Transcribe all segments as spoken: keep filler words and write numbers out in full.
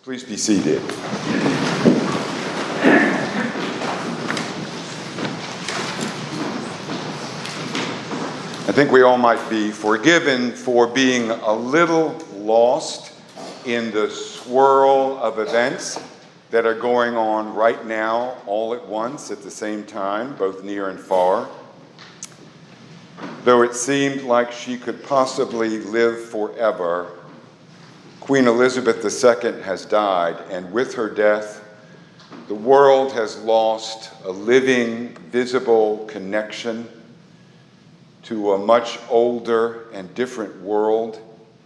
Please be seated. I think we all might be forgiven for being a little lost in the swirl of events that are going on right now, all at once, at the same time, both near and far. Though it seemed like she could possibly live forever, Queen Elizabeth the Second has died, and with her death, the world has lost a living, visible connection to a much older and different world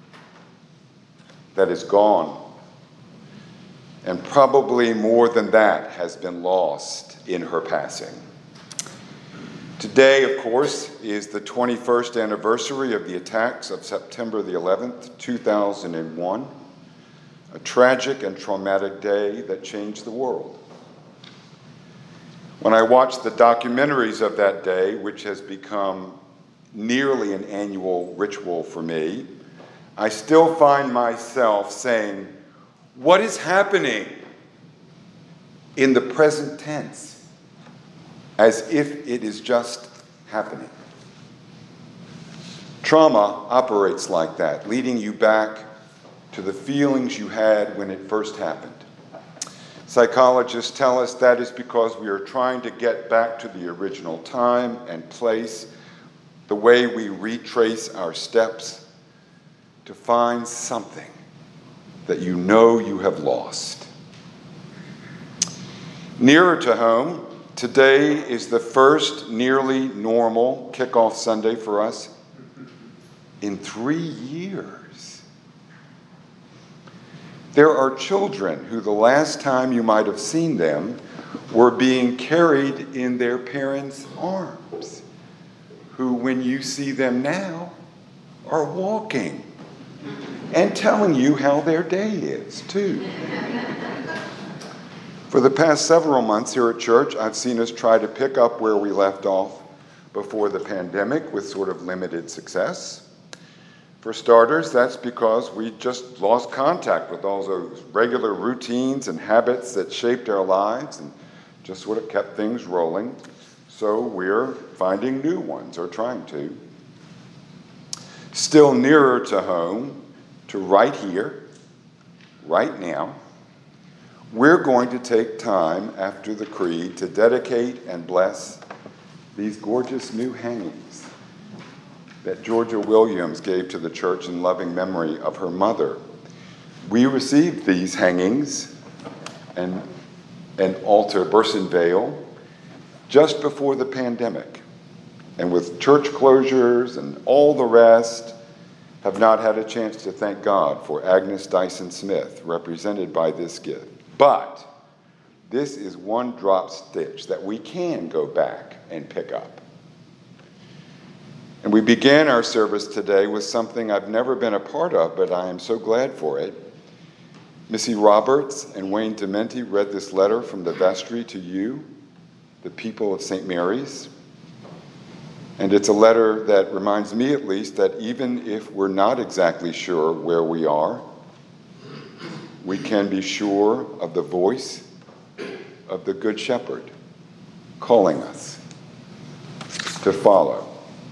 that is gone. And probably more than that has been lost in her passing. Today, of course, is the twenty-first anniversary of the attacks of September the eleventh, two thousand one, a tragic and traumatic day that changed the world. When I watched the documentaries of that day, which has become nearly an annual ritual for me, I still find myself saying, "What is happening?" in the present tense, as if it is just happening. Trauma operates like that, leading you back to the feelings you had when it first happened. Psychologists tell us that is because we are trying to get back to the original time and place, the way we retrace our steps to find something that you know you have lost. Nearer to home, today is the first nearly normal kickoff Sunday for us in three years. There are children who the last time you might have seen them were being carried in their parents' arms, who, when you see them now, are walking and telling you how their day is, too. For the past several months here at church, I've seen us try to pick up where we left off before the pandemic with sort of limited success. For starters, that's because we just lost contact with all those regular routines and habits that shaped our lives and just sort of kept things rolling. So we're finding new ones, or trying to. Still nearer to home, to right here, right now, we're going to take time after the creed to dedicate and bless these gorgeous new hangings that Georgia Williams gave to the church in loving memory of her mother. We received these hangings and an altar, Burson Vale, just before the pandemic. And with church closures and all the rest, have not had a chance to thank God for Agnes Dyson Smith, represented by this gift. But this is one drop stitch that we can go back and pick up. And we began our service today with something I've never been a part of, but I am so glad for it. Missy Roberts and Wayne Dementi read this letter from the vestry to you, the people of Saint Mary's. And it's a letter that reminds me, at least, that even if we're not exactly sure where we are, we can be sure of the voice of the Good Shepherd calling us to follow,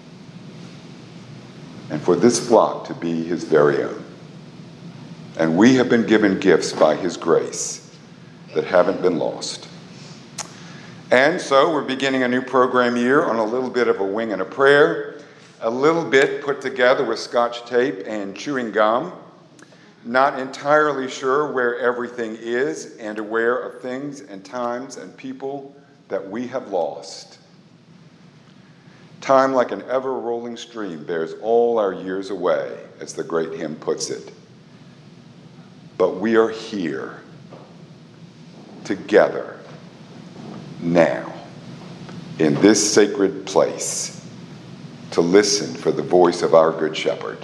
and for this flock to be his very own. And we have been given gifts by his grace that haven't been lost. And so we're beginning a new program year on a little bit of a wing and a prayer, a little bit put together with Scotch tape and chewing gum, not entirely sure where everything is, and aware of things and times and people that we have lost. Time, like an ever-rolling stream, bears all our years away, as the great hymn puts it. But we are here, together, now, in this sacred place, to listen for the voice of our Good Shepherd.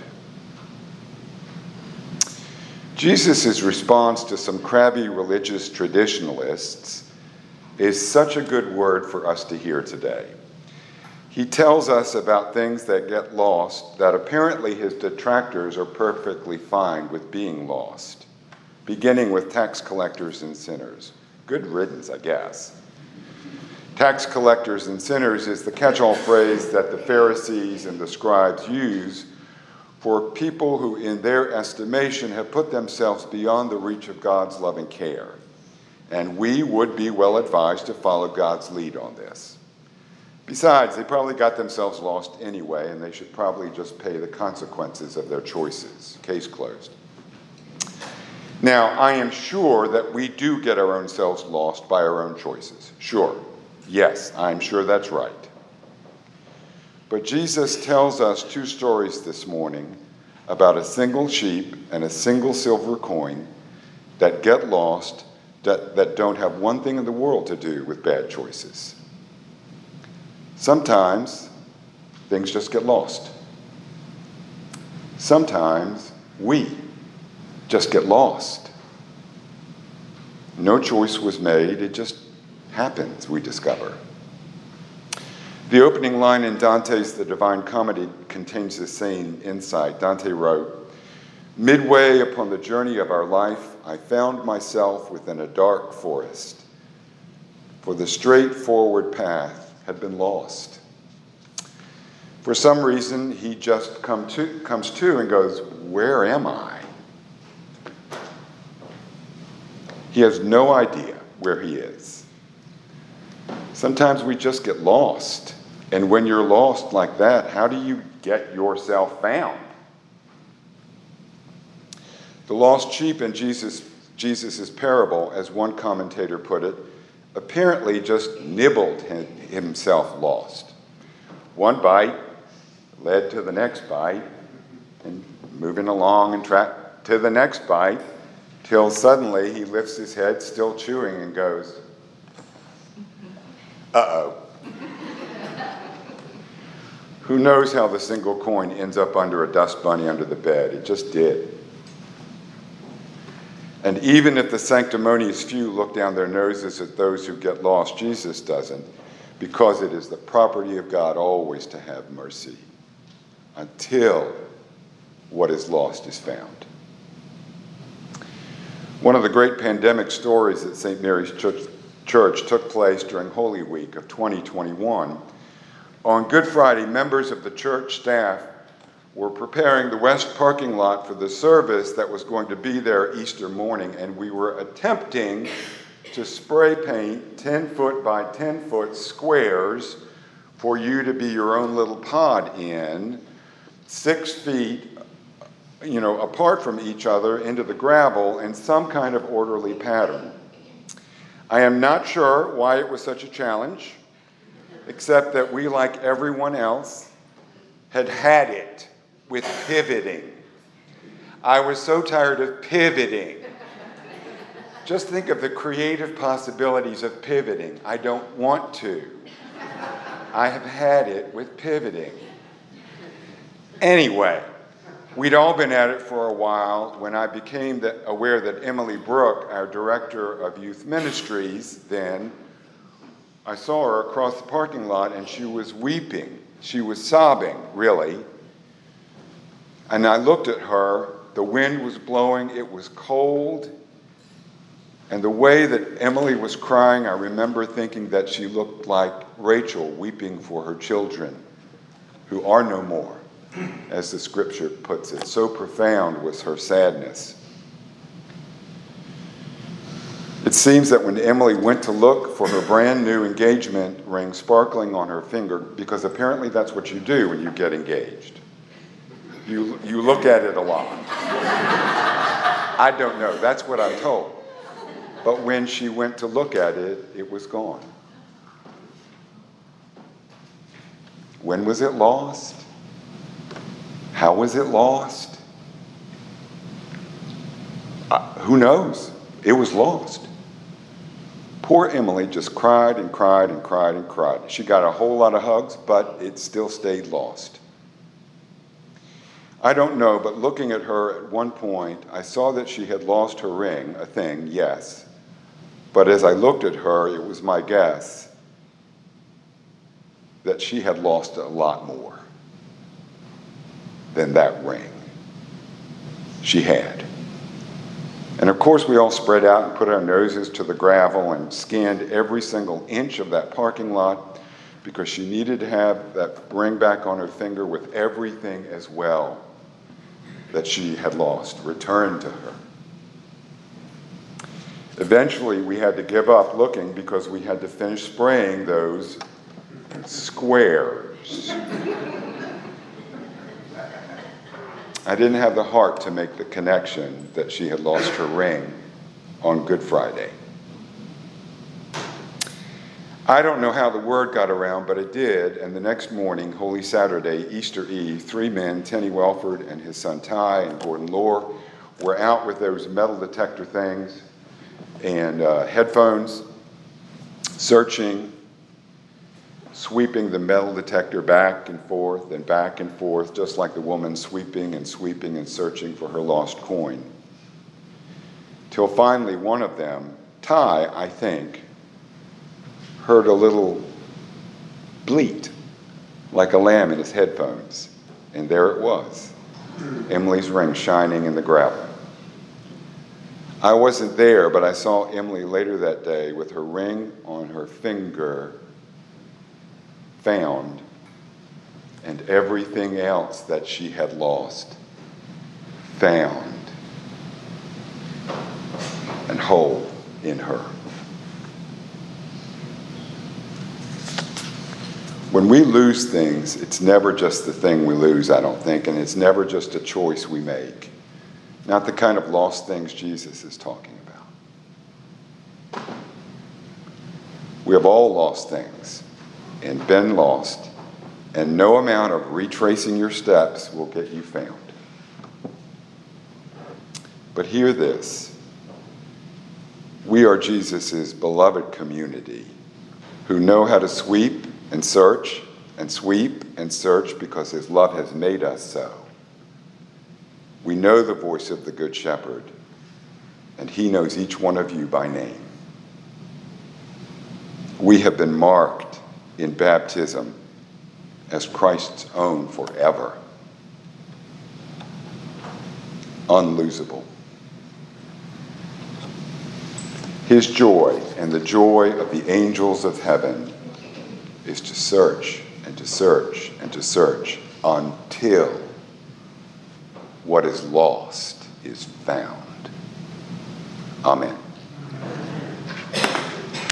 Jesus' response to some crabby religious traditionalists is such a good word for us to hear today. He tells us about things that get lost that apparently his detractors are perfectly fine with being lost. beginning with tax collectors and sinners. Good riddance, I guess. Tax collectors and sinners is the catch-all phrase that the Pharisees and the scribes use for people who, in their estimation, have put themselves beyond the reach of God's loving care. And we would be well advised to follow God's lead on this. Besides, they probably got themselves lost anyway, and they should probably just pay the consequences of their choices. Case closed. Now, I am sure that we do get our own selves lost by our own choices. Sure. Yes, I'm sure that's right. But Jesus tells us two stories this morning about a single sheep and a single silver coin that get lost, that, that don't have one thing in the world to do with bad choices. Sometimes things just get lost. Sometimes we just get lost. No choice was made, it just happens, we discover. The opening line in Dante's The Divine Comedy contains the same insight. Dante wrote, "Midway upon the journey of our life, I found myself within a dark forest, for the straightforward path had been lost." For some reason, he just come to, comes to and goes, "Where am I?" He has no idea where he is. Sometimes we just get lost. And when you're lost like that, how do you get yourself found? The lost sheep in Jesus, Jesus' parable, as one commentator put it, apparently just nibbled himself lost. One bite led to the next bite, and moving along and track to the next bite, till suddenly he lifts his head, still chewing, and goes, "Uh-oh." Who knows how the single coin ends up under a dust bunny under the bed? It just did. And even if the sanctimonious few look down their noses at those who get lost, Jesus doesn't, because it is the property of God always to have mercy until what is lost is found. One of the great pandemic stories at Saint Mary's Church, Church took place during Holy Week of twenty twenty-one. On Good Friday, members of the church staff were preparing the west parking lot for the service that was going to be there Easter morning, and we were attempting to spray paint ten foot by ten foot squares for you to be your own little pod in, six feet, you know, apart from each other into the gravel in some kind of orderly pattern. I am not sure why it was such a challenge, except that we, like everyone else, had had it with pivoting. I was so tired of pivoting. Just think of the creative possibilities of pivoting. I don't want to. I have had it with pivoting. Anyway, we'd all been at it for a while when I became the, aware that Emily Brooke, our director of youth ministries then, I saw her across the parking lot and she was weeping. She was sobbing, really. And I looked at her. The wind was blowing. It was cold. And the way that Emily was crying, I remember thinking that she looked like Rachel weeping for her children, who are no more, as the scripture puts it. So profound was her sadness. It seems that when Emily went to look for her brand new engagement ring sparkling on her finger, because apparently that's what you do when you get engaged. You, you look at it a lot. I don't know. That's what I'm told. But when she went to look at it, it was gone. When was it lost? How was it lost? Uh, who knows? It was lost. Poor Emily just cried and cried and cried and cried. She got a whole lot of hugs, but it still stayed lost. I don't know, but looking at her at one point, I saw that she had lost her ring, a thing, yes. But as I looked at her, it was my guess that she had lost a lot more than that ring. She had. And of course, we all spread out and put our noses to the gravel and scanned every single inch of that parking lot because she needed to have that ring back on her finger with everything as well that she had lost returned to her. Eventually, we had to give up looking because we had to finish spraying those squares. I didn't have the heart to make the connection that she had lost her ring on Good Friday. I don't know how the word got around, but it did, and the next morning, Holy Saturday, Easter Eve, three men, Tenny Welford and his son Ty and Gordon Lohr, were out with those metal detector things and uh, headphones, searching, sweeping the metal detector back and forth and back and forth, just like the woman sweeping and sweeping and searching for her lost coin. Till finally one of them, Ty, I think, heard a little bleat like a lamb in his headphones. And there it was, Emily's ring shining in the gravel. I wasn't there, but I saw Emily later that day with her ring on her finger found, and everything else that she had lost found and whole in her. When we lose things, it's never just the thing we lose, I don't think, and it's never just a choice we make. Not the kind of lost things Jesus is talking about. We have all lost things and been lost, and no amount of retracing your steps will get you found. But hear this. We are Jesus' beloved community who know how to sweep and search and sweep and search because his love has made us so. We know the voice of the Good Shepherd, and he knows each one of you by name. We have been marked in baptism as Christ's own forever. Unlosable. His joy and the joy of the angels of heaven is to search and to search and to search until what is lost is found. Amen.